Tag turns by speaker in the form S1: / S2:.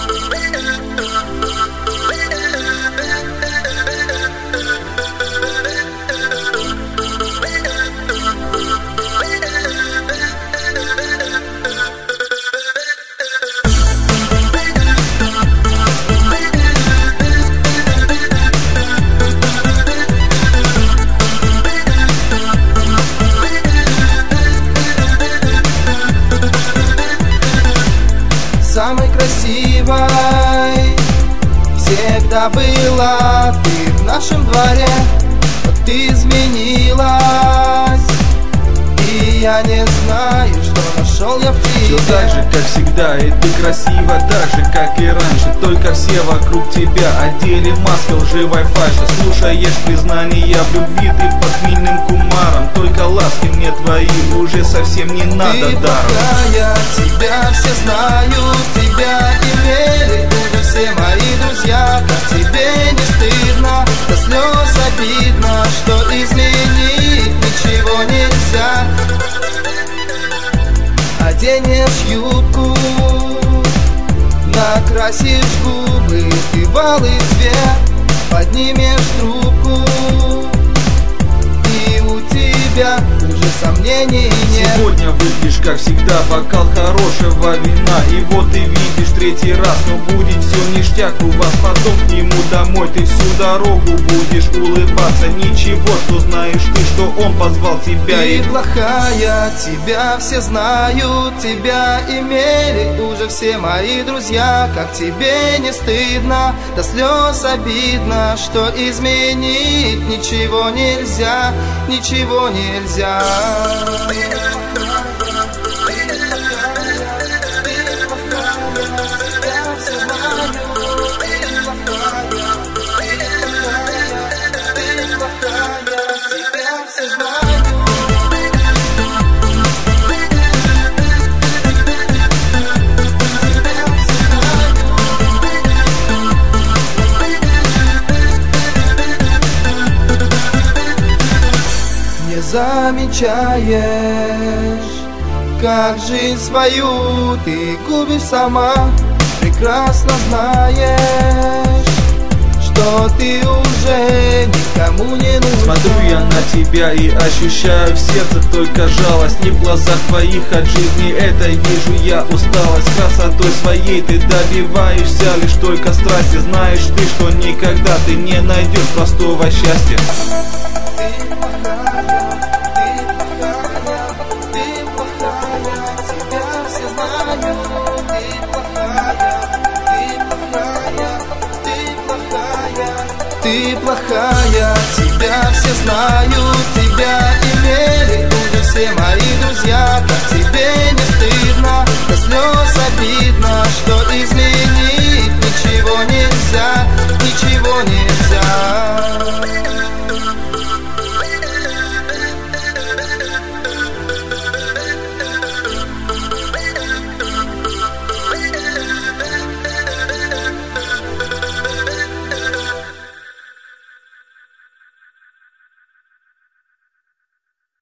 S1: Самой красивой всегда была ты в нашем дворе, но ты изменилась, и я не знаю, что нашел я в тебе.
S2: Все так же, как всегда, и ты красива так же, как и раньше. Только все вокруг тебя одели маски лживой фальши. Слушаешь признания в любви, ты под хмельным кумаром. Только ласки мне твои уже совсем не надо
S1: ты
S2: даром.
S1: Плохая, тебя все знают, тебя имели уже все мои друзья. Как тебе не стыдно, до слез обидно, что изменить ничего нельзя. Оденешь юбку, накрасишь губы, ты в алый цвет, поднимешь трубку, и у тебя уже сомнений нет.
S2: Сегодня выпьешь, как всегда, бокал хорошего вина, и вот ты видишь третий раз, но будет все ништяк у вас. Потом к нему домой ты всю дорогу будешь улыбаться. Ничего, что знаешь ты, что он позвал тебя.
S1: Ты плохая, тебя все знают, тебя имели уже все мои друзья. Как тебе не стыдно, до слез обидно, что изменить ничего нельзя, ничего нельзя. Не замечаешь, как жизнь свою ты губишь сама. Прекрасно знаешь, что ты уже никому не нужна.
S2: Смотрю я на тебя и ощущаю в сердце только жалость. Не в глазах твоих от жизни этой вижу я усталость. Красотой своей ты добиваешься лишь только страсти. Знаешь ты, что никогда ты не найдешь простого счастья.
S1: Ты плохая, тебя все знают, тебя